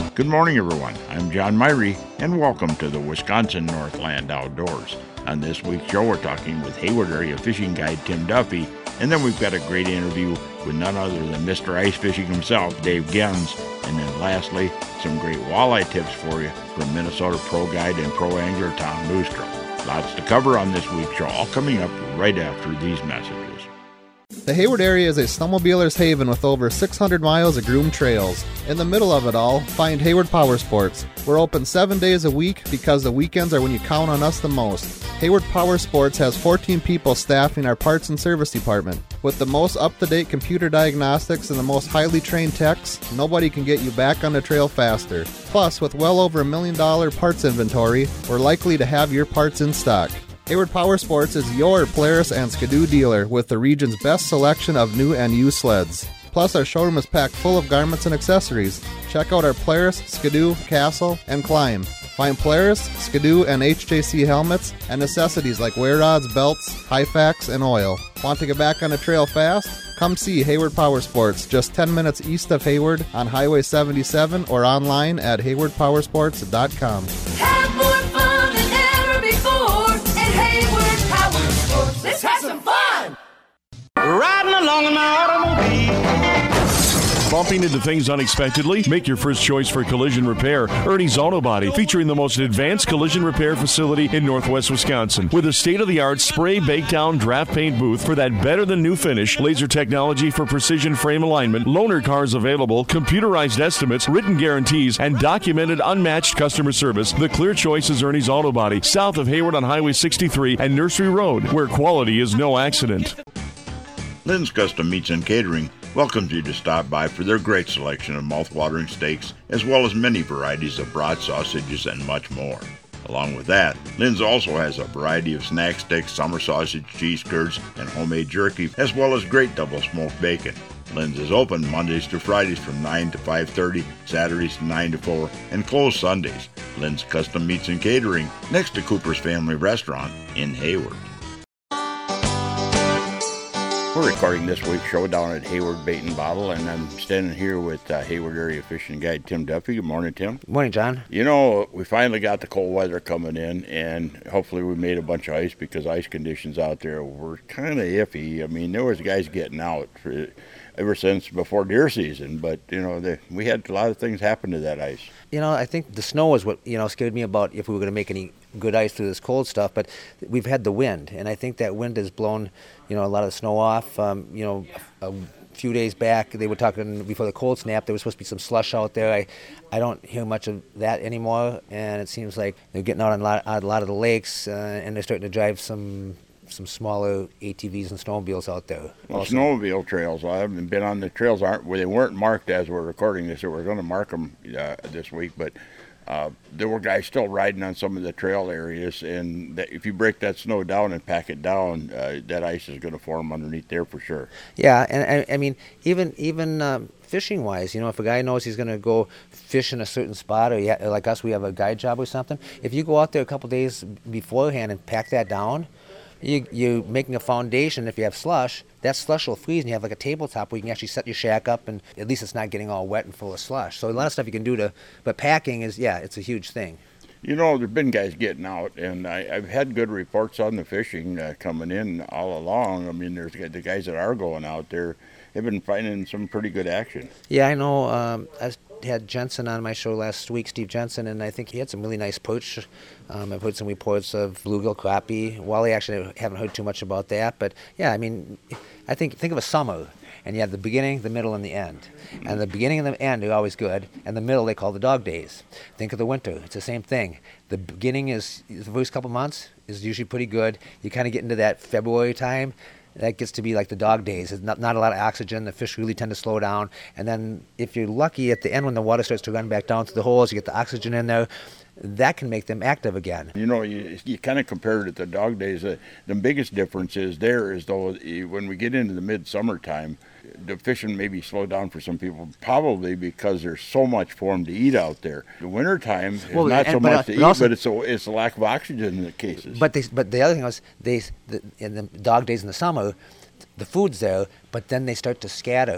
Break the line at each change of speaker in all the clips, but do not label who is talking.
Good morning, everyone. I'm John Myrie, and welcome to the Wisconsin Northland Outdoors. On this week's show, we're talking with Hayward area fishing guide Tim Duffy, and then we've got a great interview with none other than Mr. Ice Fishing himself, Dave Gens, and then lastly, some great walleye tips for you from Minnesota pro guide and pro angler Tom Neustrom. Lots to cover on this week's show, all coming up right after these messages.
The Hayward area is a snowmobiler's haven with over 600 miles of groomed trails. In the middle of it all, find Hayward Power Sports. We're open 7 days a week because the weekends are when you count on us the most. Hayward Power Sports has 14 people staffing our parts and service department. With the most up-to-date computer diagnostics and the most highly trained techs, nobody can get you back on the trail faster. Plus, with well over $1 million parts inventory, we're likely to have your parts in stock. Hayward Power Sports is your Polaris and Skidoo dealer with the region's best selection of new and used sleds. Plus, our showroom is packed full of garments and accessories. Check out our Polaris, Skidoo, Castle, and Climb. Find Polaris, Skidoo, and HJC helmets and necessities like wear rods, belts, Hyfax, and oil. Want to get back on the trail fast? Come see Hayward Power Sports just 10 minutes east of Hayward on Highway 77 or online at haywardpowersports.com.
Have more fun than ever before at Hayward Power Sports. Let's have some fun!
Riding along in my automobile. Bumping into things unexpectedly? Make your first choice for collision repair. Ernie's Auto Body, featuring the most advanced collision repair facility in northwest Wisconsin. With a state-of-the-art spray bake-down draft paint booth for that better-than-new finish, laser technology for precision frame alignment, loaner cars available, computerized estimates, written guarantees, and documented unmatched customer service, the clear choice is Ernie's Auto Body, south of Hayward on Highway 63 and Nursery Road, where quality is no accident.
Lynn's Custom Meats and Catering welcomes you to stop by for their great selection of mouth-watering steaks, as well as many varieties of broad sausages and much more. Along with that, Lynn's also has a variety of snack sticks, summer sausage, cheese curds, and homemade jerky, as well as great double-smoked bacon. Lynn's is open Mondays to Fridays from 9 to 5:30, Saturdays 9 to 4, and closed Sundays. Lynn's Custom Meats and Catering, next to Cooper's Family Restaurant in Hayward. We're recording this week's show down at Hayward Bait and Bottle, and I'm standing here with Hayward area fishing guide Tim Duffy. Good morning, Tim.
Good morning, John.
You know, we finally got the cold weather coming in, and hopefully we made a bunch of ice because ice conditions out there were kind of iffy. I mean, there was guys getting out ever since before deer season, but, you know, we had a lot of things happen to that ice.
You know, I think the snow is what, scared me about if we were going to make any good ice through this cold stuff, but we've had the wind, and I think that wind has blown, a lot of the snow off. A few days back, they were talking before the cold snap, there was supposed to be some slush out there. I don't hear much of that anymore, and it seems like they're getting out on a lot of the lakes, and they're starting to drive some smaller ATVs and snowmobiles out there.
Well, snowmobile trails, I haven't been on the trails, they weren't marked as we're recording this, so we're going to mark them this week, but there were guys still riding on some of the trail areas, and if you break that snow down and pack it down, that ice is going to form underneath there for sure.
Yeah, and I mean, even fishing-wise, if a guy knows he's going to go fish in a certain spot, or like us, we have a guide job or something, if you go out there a couple days beforehand and pack that down, you're making a foundation. If you have slush, that slush will freeze, and you have like a tabletop where you can actually set your shack up, and at least it's not getting all wet and full of slush. So a lot of stuff you can do but packing is, it's a huge thing.
There've been guys getting out, and I've had good reports on the fishing coming in all along. I mean, there's the guys that are going out there, they've been finding some pretty good action.
Yeah, I know. I had Jensen on my show last week, Steve Jensen, and I think he had some really nice perch. I've heard some reports of bluegill, crappie. Wally, actually, I haven't heard too much about that. But, yeah, I mean, think of a summer, and you have the beginning, the middle, and the end. And the beginning and the end are always good, and the middle they call the dog days. Think of the winter. It's the same thing. The beginning is, the first couple months is usually pretty good. You kind of get into that February time. That gets to be like the dog days. It's not a lot of oxygen. The fish really tend to slow down. And then if you're lucky at the end when the water starts to run back down to the holes, you get the oxygen in there. That can make them active again.
You kind of compared it to dog days. The biggest difference is though when we get into the midsummer time, the fishing maybe slow down for some people, probably because there's so much for them to eat out there. The wintertime is not so much to eat, but it's a lack of oxygen in the cases.
But the other thing was, in the dog days in the summer, the food's there, but then they start to scatter.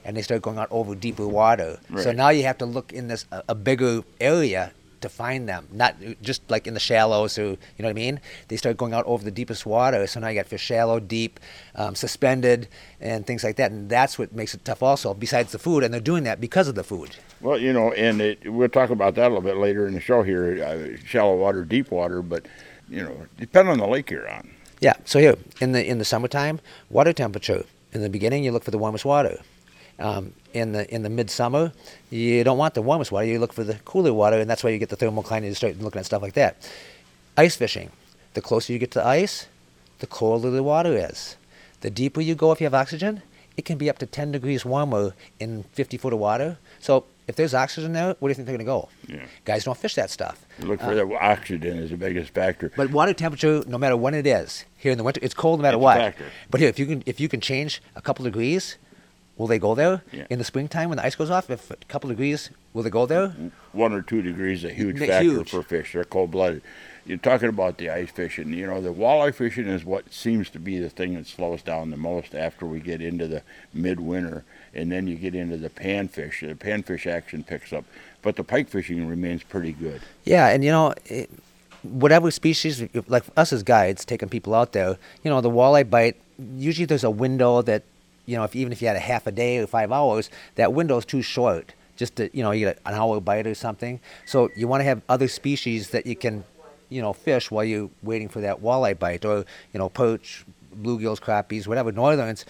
and they start going out over deeper water. So
Right.
now you have to look in this a bigger area to find them, not just like in the shallows, or you know what I mean. They start going out over the deepest water, so now you got fish shallow, deep, suspended, and things like that, and that's what makes it tough also, besides the food, and they're doing that because of the food.
Well, you know, and we'll talk about that a little bit later in the show here, shallow water, deep water, but, you know, depend on the lake you're on.
Yeah, so here, in the summertime, water temperature, in the beginning you look for the warmest water. In the midsummer, you don't want the warmest water, you look for the cooler water, and that's why you get the thermocline and you start looking at stuff like that. Ice fishing, the closer you get to the ice, the colder the water is. The deeper you go if you have oxygen, it can be up to 10 degrees warmer in 50 foot of water. So if there's oxygen there, where do you think they're going to go?
Yeah.
Guys don't fish that stuff.
You look for that oxygen is the biggest factor.
But water temperature, no matter when it is, here in the winter, it's cold no matter
It's a
what.
factor.
But here, if you can change a couple degrees, will they go there?
Yeah.
In the springtime when the ice goes off, if a couple degrees, will they go there?
1 or 2 degrees is a huge
They're
factor
huge.
for fish. They're cold-blooded. You're talking about the ice fishing. You know, the walleye fishing is what seems to be the thing that slows down the most after we get into the midwinter, and then you get into the panfish. The panfish action picks up, but the pike fishing remains pretty good.
Yeah, and you know, whatever species, like us as guides, taking people out there, you know, the walleye bite, usually there's a window that, you know, even if you had a half a day or 5 hours, that window is too short. Just to, you know, you get an hour bite or something. So you want to have other species that you can, you know, fish while you're waiting for that walleye bite, or, you know, perch, bluegills, crappies, whatever, northerns.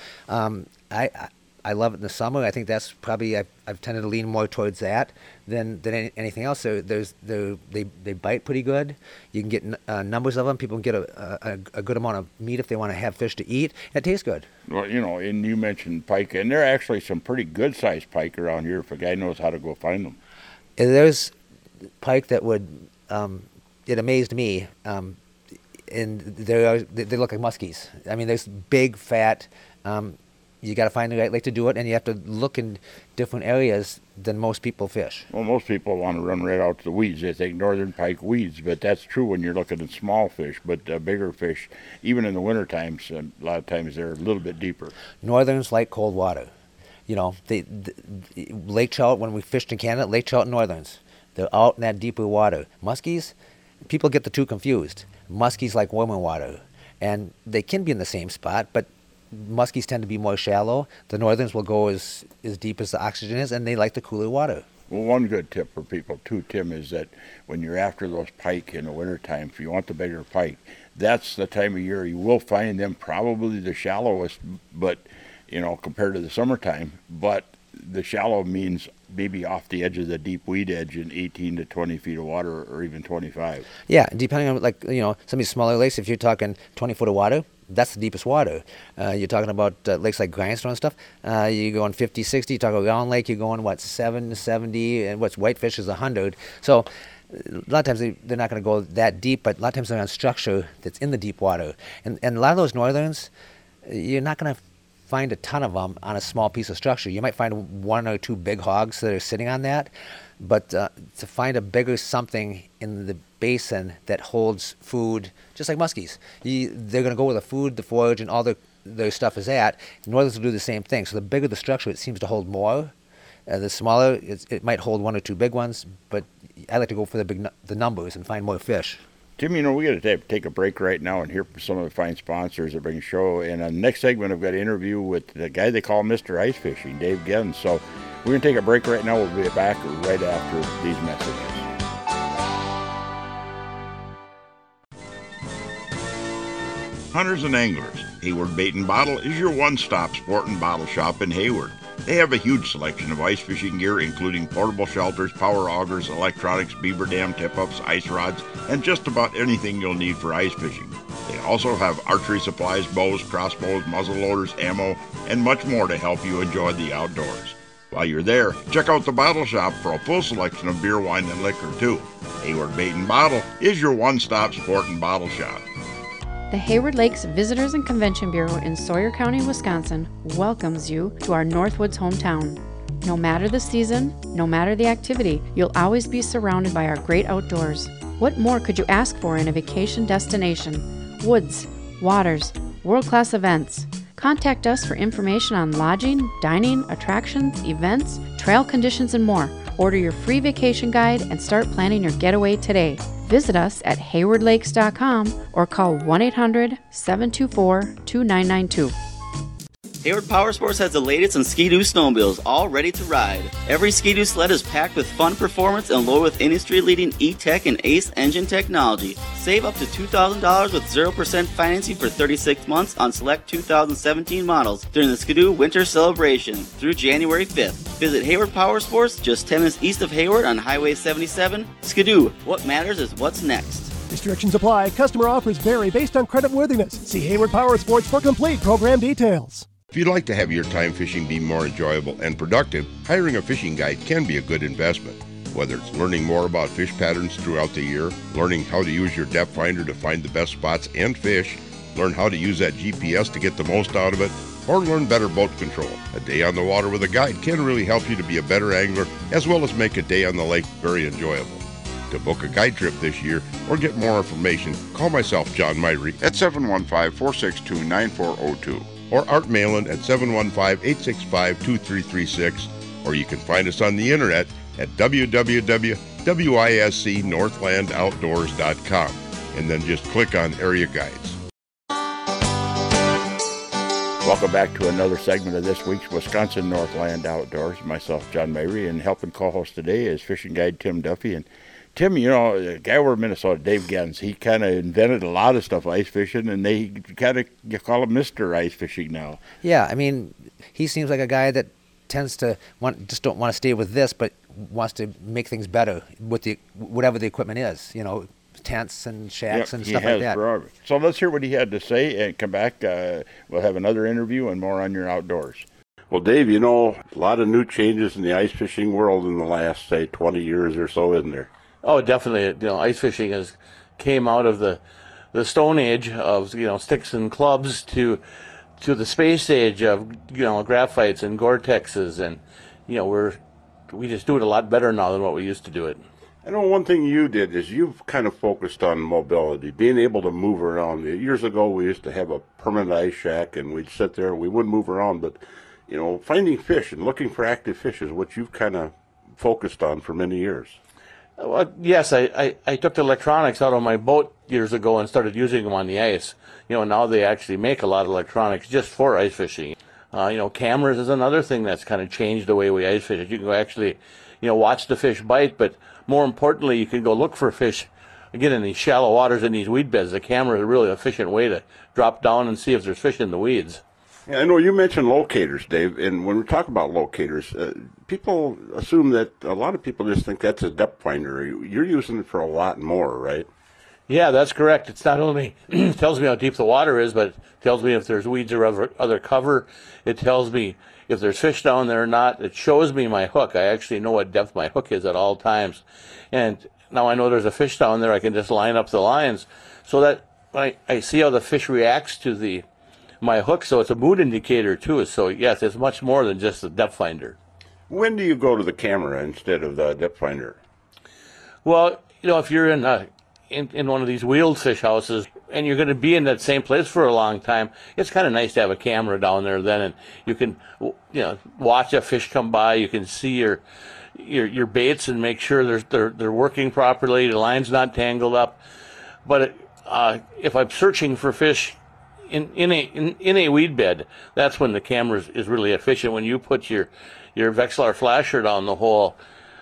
I love it in the summer. I think that's probably, I've tended to lean more towards that than anything else. So they bite pretty good. You can get numbers of them. People can get a good amount of meat if they want to have fish to eat. And it tastes good.
Well, you know, and you mentioned pike, and there are actually some pretty good-sized pike around here if a guy knows how to go find them.
And there's pike that would, it amazed me, and they look like muskies. I mean, there's big, fat, you got to find the right lake to do it, and you have to look in different areas than most people fish.
Well, most people want to run right out to the weeds. They think northern pike weeds, but that's true when you're looking at small fish. But bigger fish, even in the winter times, a lot of times they're a little bit deeper.
Northerns like cold water. You know, the lake trout, when we fished in Canada, lake trout and northerns, they're out in that deeper water. Muskies, people get the two confused. Muskies like warmer water, and they can be in the same spot, but muskies tend to be more shallow. The northerns will go as deep as the oxygen is, and they like the cooler water.
Well, one good tip for people, too, Tim, is that when you're after those pike in the wintertime, if you want the bigger pike, that's the time of year you will find them probably the shallowest, but, you know, compared to the summertime. But the shallow means maybe off the edge of the deep weed edge in 18 to 20 feet of water, or even 25.
Yeah, depending on, like, you know, some of these smaller lakes, if you're talking 20 foot of water, that's the deepest water. You're talking about lakes like Grindstone and stuff. You're going 50, 60. You talk about Round Lake, you're going, 7 to 70, and what's Whitefish is 100. So a lot of times they're not going to go that deep, but a lot of times they're on structure that's in the deep water. And a lot of those northerns, you're not going to find a ton of them on a small piece of structure. You might find 1 or 2 big hogs that are sitting on that, but to find a bigger something in the basin that holds food, just like muskies, they're going to go where the food, the forage, and all their stuff is at. Northerns will do the same thing. So the bigger the structure, it seems to hold more. The smaller, it might hold 1 or 2 big ones, but I like to go for the numbers and find more fish.
Tim, you know, we got to take a break right now and hear from some of the fine sponsors that bring the show. And on the next segment, I've got an interview with the guy they call Mr. Ice Fishing, Dave Giddens. So we're going to take a break right now. We'll be back right after these messages. Hunters and anglers, Hayward Bait and Bottle is your one-stop sport and bottle shop in Hayward. They have a huge selection of ice fishing gear, including portable shelters, power augers, electronics, beaver dam tip-ups, ice rods, and just about anything you'll need for ice fishing. They also have archery supplies, bows, crossbows, muzzle loaders, ammo, and much more to help you enjoy the outdoors. While you're there, check out the bottle shop for a full selection of beer, wine, and liquor, too. Hayward Bait and Bottle is your one-stop sport and bottle shop.
The Hayward Lakes Visitors and Convention Bureau in Sawyer County, Wisconsin welcomes you to our Northwoods hometown. No matter the season, no matter the activity, you'll always be surrounded by our great outdoors. What more could you ask for in a vacation destination? Woods, waters, world-class events. Contact us for information on lodging, dining, attractions, events, trail conditions, and more. Order your free vacation guide and start planning your getaway today. Visit us at haywardlakes.com or call 1-800-724-2992.
Hayward Power Sports has the latest in Ski-Doo snowmobiles, all ready to ride. Every Ski-Doo sled is packed with fun performance and loaded with industry-leading E-Tech and ACE engine technology. Save up to $2,000 with 0% financing for 36 months on select 2017 models during the Ski-Doo Winter Celebration through January 5th. Visit Hayward Power Sports, just 10 minutes east of Hayward on Highway 77. Ski-Doo, what matters is what's next.
Restrictions apply. Customer offers vary based on credit worthiness. See Hayward Power Sports for complete program details.
If you'd like to have your time fishing be more enjoyable and productive, hiring a fishing guide can be a good investment. Whether it's learning more about fish patterns throughout the year, learning how to use your depth finder to find the best spots and fish, learn how to use that GPS to get the most out of it, or learn better boat control. A day on the water with a guide can really help you to be a better angler, as well as make a day on the lake very enjoyable. To book a guide trip this year or get more information, call myself, John Myrie,
At 715-462-9402.
or Art Malin at 715-865-2336, or you can find us on the internet at www.wiscnorthlandoutdoors.com, and then just click on Area Guides.
Welcome back to another segment of this week's Wisconsin Northland Outdoors. Myself, John Myrie, and helping co-host today is fishing guide Tim Duffy. And Tim, you know, the guy over in Minnesota, Dave Gens, he kind of invented a lot of stuff ice fishing, and they kind of, you call him Mr. Ice Fishing now.
Yeah, I mean, he seems like a guy that tends to don't want to stay with this, but wants to make things better with whatever the equipment is, you know, tents and shacks and stuff like that.
Forever. So let's hear what he had to say and come back. We'll have another interview and more on your outdoors.
Well, Dave, you know, a lot of new changes in the ice fishing world in the last, say, 20 years or so, isn't there?
Oh, definitely. You know, ice fishing came out of the Stone Age of, you know, sticks and clubs to the space age of, you know, graphites and Gore-Texes, and, you know, we just do it a lot better now than what we used to do it.
I know one thing you did is you've kind of focused on mobility, being able to move around. Years ago, we used to have a permanent ice shack, and we'd sit there and we wouldn't move around, but, you know, finding fish and looking for active fish is what you've kind of focused on for many years.
Well, yes, I took the electronics out of my boat years ago and started using them on the ice. You know, now they actually make a lot of electronics just for ice fishing. You know, cameras is another thing that's kind of changed the way we ice fish. You can go actually, you know, watch the fish bite, but more importantly, you can go look for fish. Again, in these shallow waters, in these weed beds, the camera is a really efficient way to drop down and see if there's fish in the weeds.
Yeah, I know you mentioned locators, Dave, and when we talk about locators, people assume that a lot of people just think that's a depth finder. You're using it for a lot more, right?
Yeah, that's correct. It's not only tells me how deep the water is, but it tells me if there's weeds or other cover. It tells me if there's fish down there or not. It shows me my hook. I actually know what depth my hook is at all times. And now I know there's a fish down there. I can just line up the lines so that I see how the fish reacts to my hook, so it's a mood indicator too. So yes, it's much more than just a depth finder.
When do you go to the camera instead of the depth finder?
Well, you know, if you're in one of these wheeled fish houses and you're going to be in that same place for a long time, it's kind of nice to have a camera down there then, and you can, you know, watch a fish come by. You can see your baits and make sure they're working properly. The line's not tangled up. But if I'm searching for fish in a weed bed, that's when the camera is really efficient. When you put your Vexilar flasher down the hole,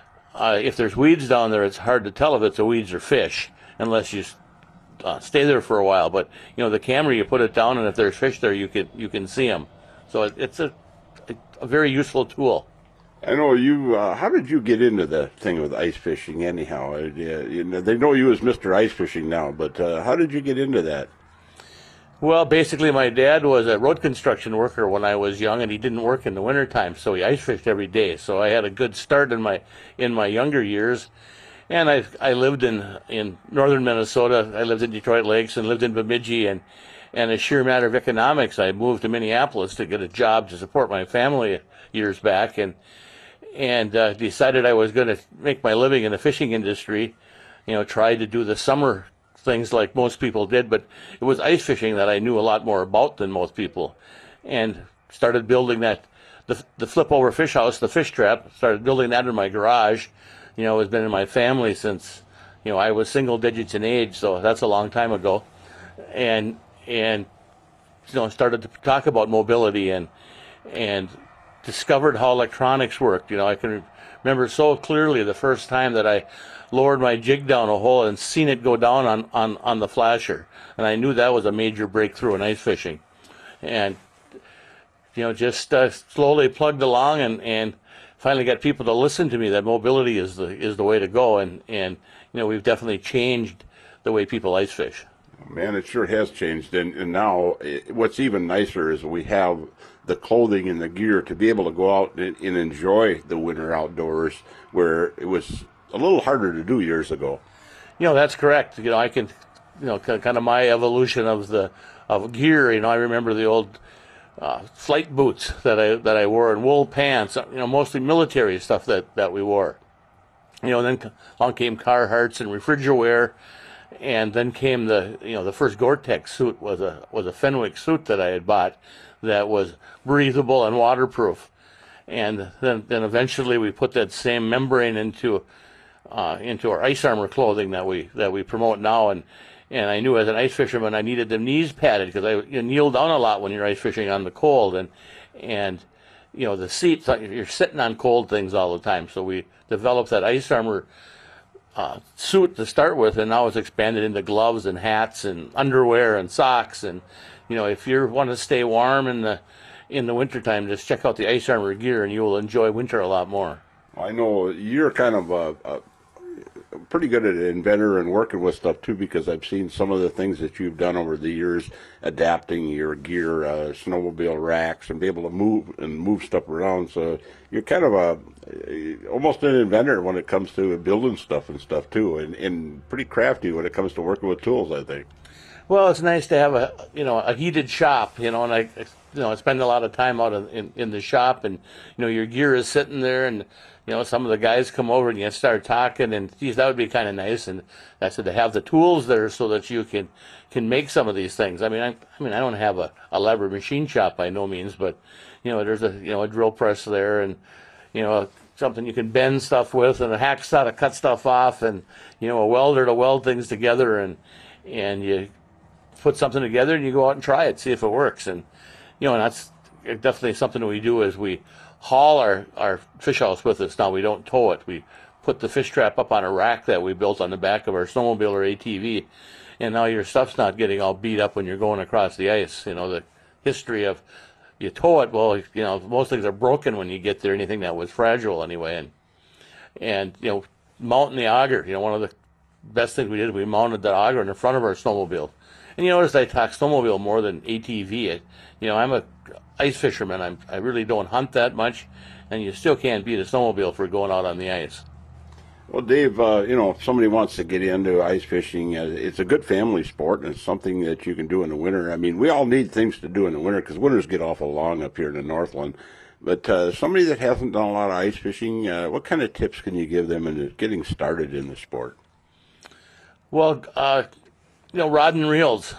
if there's weeds down there, it's hard to tell if it's a weeds or fish unless you stay there for a while. But you know, the camera, you put it down, and if there's fish there, you can see them. So it's a very useful tool.
I know you. How did you get into the thing with ice fishing anyhow? You know, they know you as Mr. Ice Fishing now, but how did you get into that?
Well, basically, my dad was a road construction worker when I was young, and he didn't work in the wintertime, so he ice fished every day. So I had a good start in my younger years, and I lived in northern Minnesota. I lived in Detroit Lakes and lived in Bemidji, and a sheer matter of economics, I moved to Minneapolis to get a job to support my family years back, and decided I was going to make my living in the fishing industry. You know, tried to do the summer things like most people did, but it was ice fishing that I knew a lot more about than most people. and started building that, the flip over fish house, the fish trap, started building that in my garage. You know, it's been in my family since, you know, I was single digits in age, so that's a long time ago. And you know, started to talk about mobility and discovered how electronics worked. You know, I can remember so clearly the first time that I lowered my jig down a hole and seen it go down on the flasher. And I knew that was a major breakthrough in ice fishing. And, you know, just slowly plugged along and finally got people to listen to me that mobility is the way to go. And you know, we've definitely changed the way people ice fish.
Man, it sure has changed. And now what's even nicer is we have the clothing and the gear to be able to go out and enjoy the winter outdoors, where it was a little harder to do years ago.
You know, that's correct. You know, I can, you know, kind of my evolution of gear. You know, I remember the old flight boots that I wore, and wool pants. You know, mostly military stuff that we wore. You know, then along came Carhartts and Refrigiwear, and then came the first Gore-Tex suit was a Fenwick suit that I had bought that was breathable and waterproof. And then eventually we put that same membrane into our ice armor clothing that we promote now. And I knew as an ice fisherman I needed them knees padded, because you kneel down a lot when you're ice fishing on the cold, and you know, the seats, you're sitting on cold things all the time. So we developed that ice armor suit to start with, and now it's expanded into gloves and hats and underwear and socks. And you know, if you want to stay warm in the wintertime, just check out the ice armor gear and you will enjoy winter a lot more.
I know you're kind of pretty good at an inventor and working with stuff too, because I've seen some of the things that you've done over the years, adapting your gear, snowmobile racks, and be able to move stuff around. So you're kind of almost an inventor when it comes to building stuff and stuff too, and pretty crafty when it comes to working with tools, I think.
Well, it's nice to have a heated shop, you know, and I spend a lot of time out in the shop, and you know, your gear is sitting there, and you know, some of the guys come over and you start talking, and geez, that would be kind of nice. And I said, to have the tools there so that you can make some of these things. I mean, I don't have a elaborate machine shop by no means, but you know, there's a drill press there, and you know, something you can bend stuff with, and a hacksaw to cut stuff off, and you know, a welder to weld things together, and you put something together and you go out and try it, see if it works. And you know, and that's definitely something that we do, is we haul our fish house with us. Now we don't tow it. We put the fish trap up on a rack that we built on the back of our snowmobile or ATV, and now your stuff's not getting all beat up when you're going across the ice. You know, the history of you tow it, well, you know, most things are broken when you get there, anything that was fragile anyway. And you know, mounting the auger, you know, one of the best things we did, we mounted that auger in the front of our snowmobile. And you notice I talk snowmobile more than ATV. You know, I'm a ice fisherman. I really don't hunt that much, and you still can't beat a snowmobile for going out on the ice.
Well, Dave, you know, if somebody wants to get into ice fishing, it's a good family sport, and it's something that you can do in the winter. I mean, we all need things to do in the winter, because winters get awful long up here in the Northland. But somebody that hasn't done a lot of ice fishing, what kind of tips can you give them in getting started in the sport?
Well, you know, rod and reels.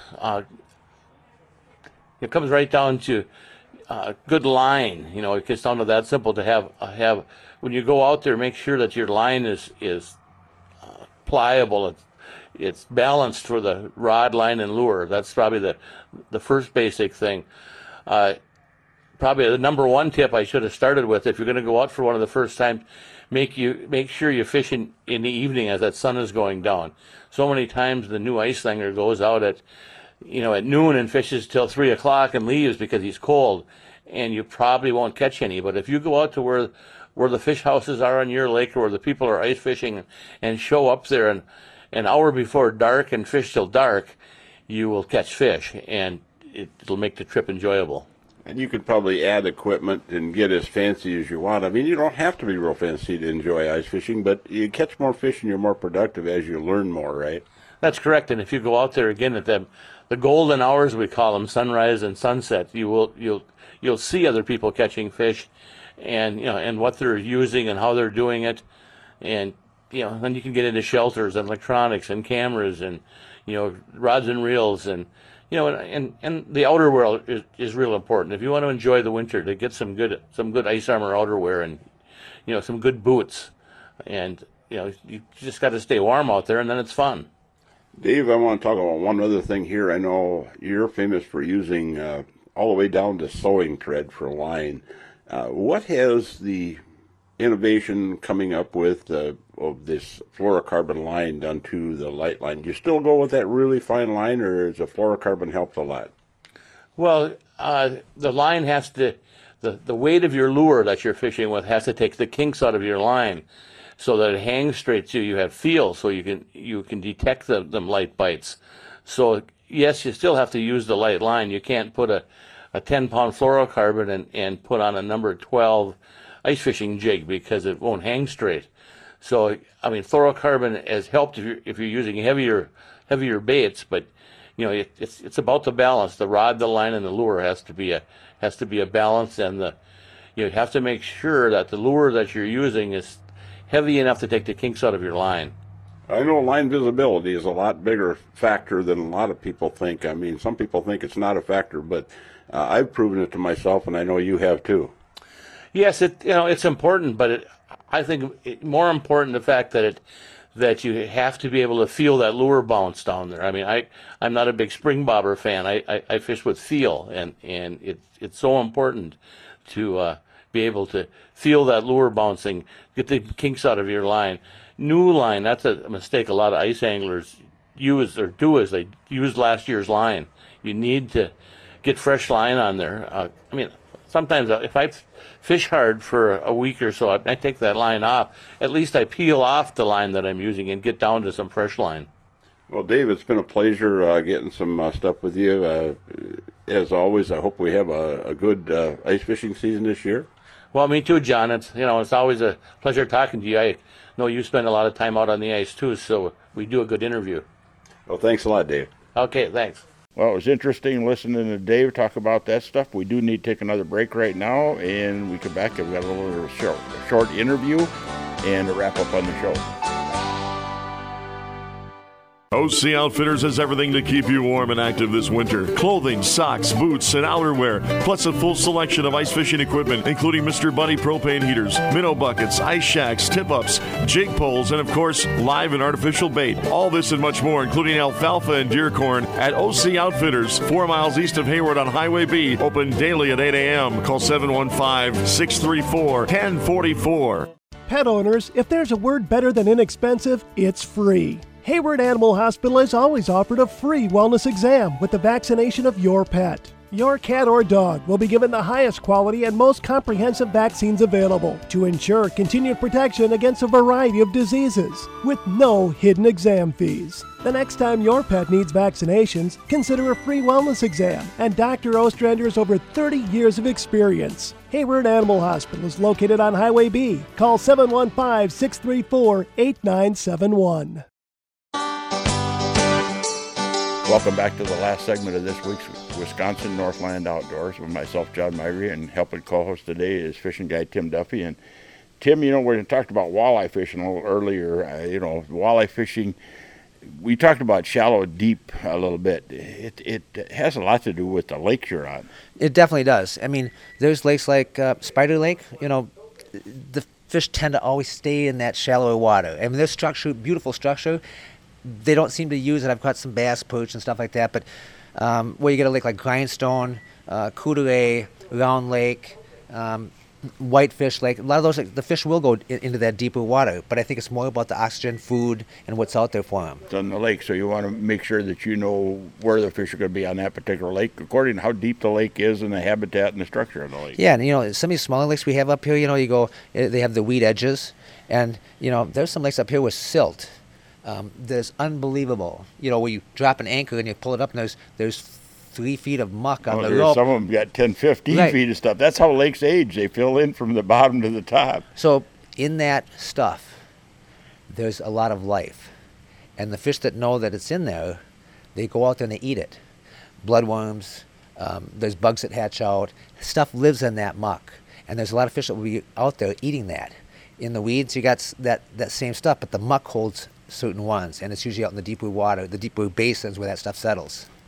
It comes right down to good line. You know, it gets down to that simple to have when you go out there, make sure that your line is pliable. It's balanced for the rod, line, and lure. That's probably the first basic thing. Probably the number one tip I should have started with, if you're going to go out for one of the first times, make sure you fish in the evening as that sun is going down. So many times the new ice slinger goes out at noon and fishes till 3 o'clock and leaves because he's cold, and you probably won't catch any. But if you go out to where the fish houses are on your lake, or where the people are ice fishing, and show up there an hour before dark and fish till dark, you will catch fish, and it'll make the trip enjoyable.
And you could probably add equipment and get as fancy as you want. I mean, you don't have to be real fancy to enjoy ice fishing, but you catch more fish and you're more productive as you learn more, right?
That's correct. And if you go out there again at the golden hours, we call them, sunrise and sunset, you'll see other people catching fish, and and what they're using and how they're doing it, and then you can get into shelters and electronics and cameras and rods and reels, and you know, and the outerwear is real important. If you want to enjoy the winter, to get some good ice armor outerwear and, you know, some good boots, and, you know, you just got to stay warm out there, and then it's fun.
Dave, I want to talk about one other thing here. I know you're famous for using all the way down to sewing thread for line. What has the innovation coming up with of this fluorocarbon line done to the light line? Do you still go with that really fine line, or does the fluorocarbon help a lot?
Well, the line has to, the weight of your lure that you're fishing with has to take the kinks out of your line, so that it hangs straight so you have feel, so you can detect them light bites. So yes, you still have to use the light line. You can't put a 10-pound fluorocarbon and put on a number 12 ice fishing jig, because it won't hang straight. So I mean, fluorocarbon has helped if you're using heavier baits, but you know, it's about the balance. The rod, the line, and the lure has to be a balance, and you have to make sure that the lure that you're using is heavy enough to take the kinks out of your line.
I know line visibility is a lot bigger factor than a lot of people think. I mean, some people think it's not a factor, but I've proven it to myself, and I know you have too.
Yes, it's important, but I think more important the fact that you have to be able to feel that lure bounce down there. I mean, I'm not a big spring bobber fan. I fish with feel, and it's so important to be able to feel that lure bouncing, get the kinks out of your line. New line, that's a mistake a lot of ice anglers use or do, is they use last year's line. You need to get fresh line on there. I mean, sometimes if I fish hard for a week or so, I take that line off. At least I peel off the line that I'm using and get down to some fresh line.
Well, Dave, it's been a pleasure getting some stuff with you. As always, I hope we have a good ice fishing season this year. Well, me too, John. It's always a pleasure talking to you. I know you spend a lot of time out on the ice too, so we do a good interview. Well, thanks a lot, Dave. Okay, thanks.
Well, it was interesting listening to Dave talk about that stuff. We do need to take another break right now, and we come back and we've got a little short interview and a wrap up on the show.
OC Outfitters has everything to keep you warm and active this winter. Clothing, socks, boots, and outerwear, plus a full selection of ice fishing equipment, including Mr. Buddy propane heaters, minnow buckets, ice shacks, tip-ups, jig poles, and of course, live and artificial bait. All this and much more, including alfalfa and deer corn, at OC Outfitters, 4 miles east of Hayward on Highway B. Open daily at 8 a.m. Call 715-634-1044.
Pet owners, if there's a word better than inexpensive, it's free. Hayward Animal Hospital has always offered a free wellness exam with the vaccination of your pet. Your cat or dog will be given the highest quality and most comprehensive vaccines available to ensure continued protection against a variety of diseases with no hidden exam fees. The next time your pet needs vaccinations, consider a free wellness exam and Dr. Ostrander's over 30 years of experience. Hayward Animal Hospital is located on Highway B. Call 715-634-8971.
Welcome back to the last segment of this week's Wisconsin Northland Outdoors with myself, John Myrie, and helping co-host today is fishing guy Tim Duffy. And Tim, we talked about walleye fishing a little earlier. Walleye fishing, we talked about shallow, deep a little bit. It has a lot to do with the lakes you're on.
It definitely does. I mean, there's lakes like Spider Lake. The fish tend to always stay in that shallow water. I mean, there's structure, beautiful structure. They don't seem to use it. I've caught some bass, perch, and stuff like that. But where you get a lake like Grindstone, Coeur d'Alene, Round Lake, Whitefish Lake, a lot of those, the fish will go into that deeper water. But I think it's more about the oxygen, food, and what's out there for them.
It's on the lake, so you want to make sure that you know where the fish are going to be on that particular lake, according to how deep the lake is and the habitat and the structure of the lake.
Yeah, and some of these smaller lakes we have up here, you go, they have the weed edges. And, there's some lakes up here with silt. There's unbelievable, where you drop an anchor and you pull it up and there's 3 feet of muck on the rope.
Some of them got 10, 15 feet of stuff. That's how lakes age. They fill in from the bottom to the top.
So in that stuff, there's a lot of life. And the fish that know that it's in there, they go out there and they eat it. Bloodworms, there's bugs that hatch out. Stuff lives in that muck. And there's a lot of fish that will be out there eating that. In the weeds, you got that same stuff, but the muck holds certain ones, and it's usually out in the deeper water, the deeper basins where that stuff settles.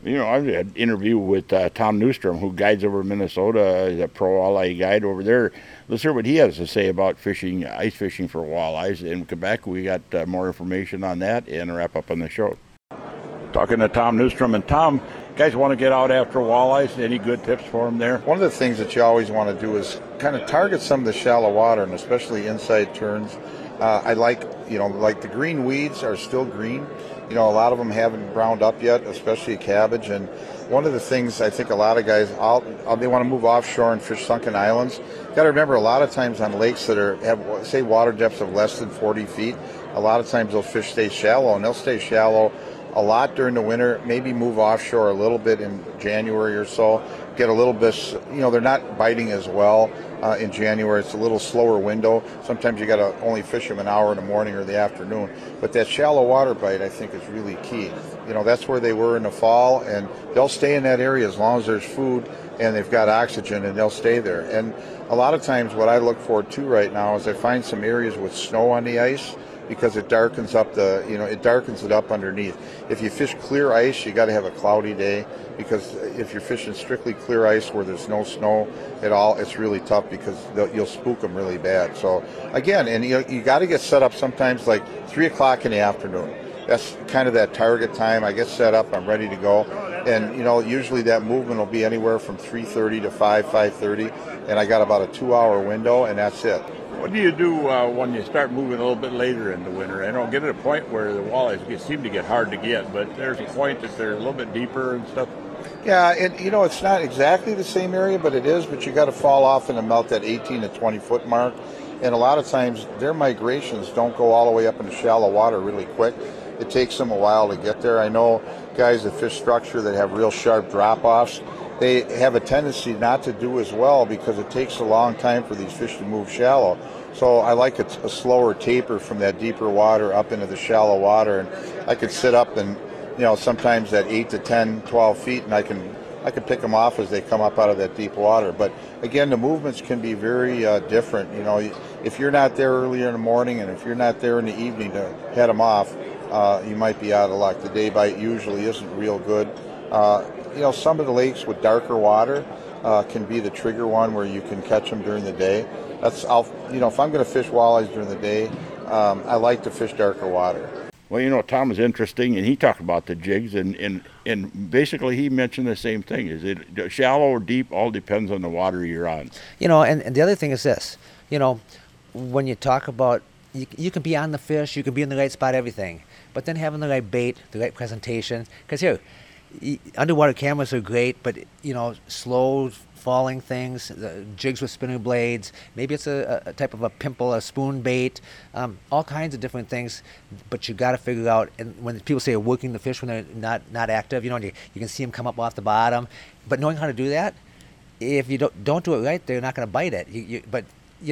You know, I had an interview with Tom Newstrom, who guides over Minnesota, is a pro walleye guide over there. Let's hear what he has to say about fishing, ice fishing for walleyes. In Quebec, we got more information on that and wrap up on the show. Talking to Tom Newstrom. And Tom, guys want to get out after walleyes. Any good tips for them there?
One of the things that you always want to do is kind of target some of the shallow water, and especially inside turns. I like the green weeds are still green. You know, a lot of them haven't browned up yet, especially cabbage. And one of the things I think a lot of guys, they want to move offshore and fish sunken islands. You got to remember, a lot of times on lakes that have, say, water depths of less than 40 feet, a lot of times those fish stay shallow, and they'll stay shallow a lot during the winter, maybe move offshore a little bit in January or so, get a little bit, they're not biting as well in January. It's a little slower window. Sometimes you got to only fish them an hour in the morning or the afternoon. But that shallow water bite, I think, is really key. You know, that's where they were in the fall, and they'll stay in that area as long as there's food and they've got oxygen, and they'll stay there. And a lot of times what I look for too right now is I find some areas with snow on the ice, because it darkens up it darkens it up underneath. If you fish clear ice, you got to have a cloudy day, because if you're fishing strictly clear ice where there's no snow at all, it's really tough, because you'll spook them really bad. So again, and you got to get set up sometimes like 3 o'clock in the afternoon. That's kind of that target time. I get set up, I'm ready to go. And usually that movement will be anywhere from 3:30 to 5:30, and I got about a 2-hour window, and that's it.
What do you do when you start moving a little bit later in the winter? I don't get at a point where the walleyes seem to get hard to get, but there's a point that they're a little bit deeper and stuff.
Yeah, and it's not exactly the same area, but it is. But you got to fall off and melt that 18 to 20 foot mark, and a lot of times their migrations don't go all the way up into shallow water really quick. It takes them a while to get there. I know guys that fish structure that have real sharp drop-offs, they have a tendency not to do as well, because it takes a long time for these fish to move shallow. So I like a slower taper from that deeper water up into the shallow water, and I could sit up and sometimes at 8 to 10, 12 feet, and I can pick them off as they come up out of that deep water. But again, the movements can be very different. If you're not there earlier in the morning, and if you're not there in the evening to head them off, you might be out of luck. The day bite usually isn't real good. Some of the lakes with darker water can be the trigger one where you can catch them during the day. If I'm going to fish walleyes during the day, I like to fish darker water.
Well, Tom is interesting, and he talked about the jigs, and basically he mentioned the same thing. Is it shallow or deep? All depends on the water you're on.
And the other thing is this, when you talk about, you can be on the fish, you can be in the right spot, everything, but then having the right bait, the right presentation, because here, underwater cameras are great, but slow falling things, the jigs with spinner blades, maybe it's a type of a pimple, a spoon bait, all kinds of different things, but you got to figure out. And when people say working the fish when they're not active, you can see them come up off the bottom, but knowing how to do that, if you don't do it right, they're not going to bite it. But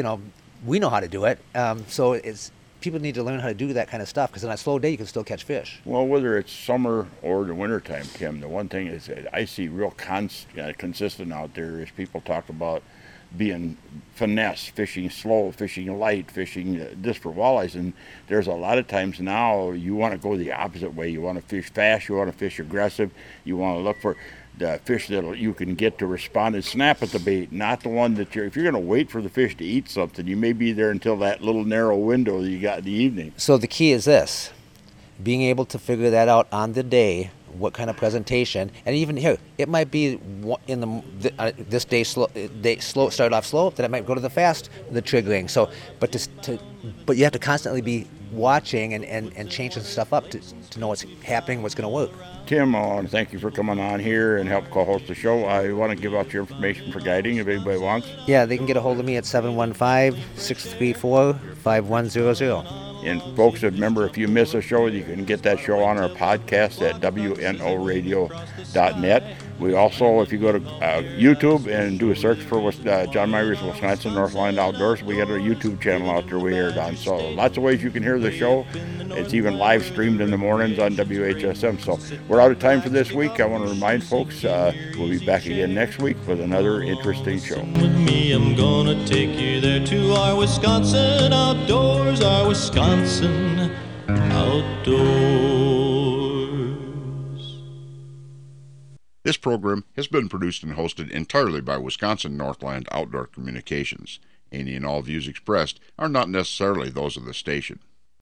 we know how to do it, so it's. People need to learn how to do that kind of stuff, because on a slow day you can still catch fish.
Well, whether it's summer or the wintertime, Kim, the one thing is that I see real consistent out there is people talk about being finesse, fishing slow, fishing light, fishing this for walleyes. And there's a lot of times now you want to go the opposite way. You want to fish fast, you want to fish aggressive, you want to look for the fish that you can get to respond and snap at the bait, not the one that if you're going to wait for the fish to eat something, you may be there until that little narrow window that you got in the evening.
So the key is this, being able to figure that out on the day, what kind of presentation, and even here, it might be in this day start off slow, then it might go to the fast, the triggering. So, but you have to constantly be watching and changing stuff up to know what's happening, what's going to work.
Tim, I want to thank you for coming on here and help co-host the show. I want to give out your information for guiding if anybody wants.
Yeah, they can get a hold of me at 715-634-5100.
And folks, remember, if you miss a show, you can get that show on our podcast at wnoradio.net. We also, if you go to YouTube and do a search for John Myers Wisconsin Northland Outdoors, we got a YouTube channel out there we aired on. So lots of ways you can hear the show. It's even live streamed in the mornings on WHSM. So we're out of time for this week. I want to remind folks we'll be back again next week with another interesting show.
With me, I'm gonna take you there to our Wisconsin outdoors, our Wisconsin outdoors.
This program has been produced and hosted entirely by Wisconsin Northland Outdoor Communications. Any and all views expressed are not necessarily those of the station.